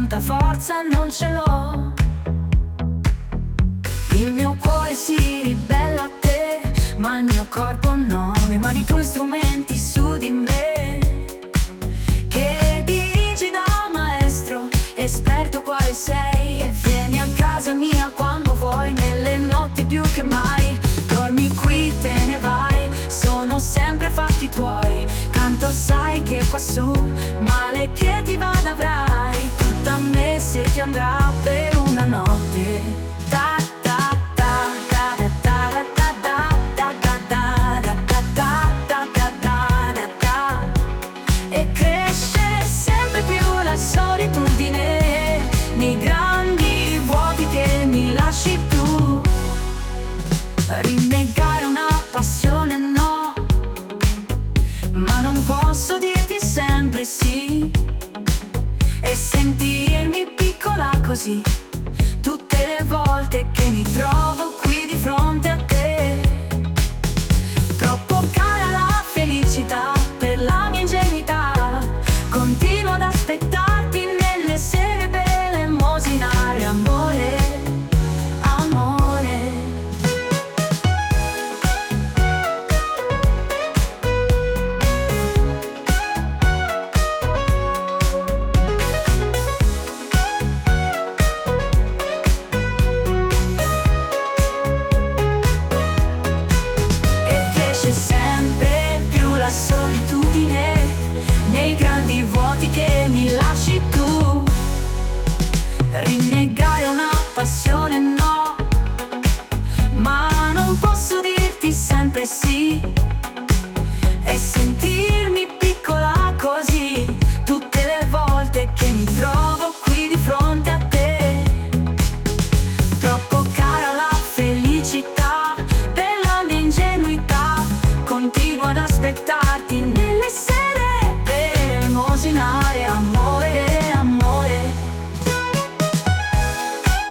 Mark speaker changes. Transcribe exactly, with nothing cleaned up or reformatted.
Speaker 1: tanta forza non ce l'ho. Il mio cuore si ribella a te, ma il mio corpo no. Le mani tue strumenti su di me, che dirigi da maestro, esperto quale sei. E vieni a casa mia quando vuoi, nelle notti più che mai. Dormi qui, te ne vai, sono sempre fatti tuoi. Canto sai che quassù male che ti vada avrai, tutta a me se ti andrà per una notte. Ta ta ta ta ta ta ta ta ta ta ta ta ta ta ta ta. E cresce sempre più la solitudine nei grandi vuoti che mi lasci tu. Rinnegare una passione no, ma non posso dirti sempre sì, e sentirmi piccola così tutte le volte che mi trovo qui di fronte a te. Troppo cara la felicità per la mia ingenuità, continuo ad aspettarti nelle sere per elemosinare amore, amore. Sempre più la solitudine nei grandi vuoti che mi lasci tu. Rinnegare una passione no, ma non posso dirti sempre sì, e sentire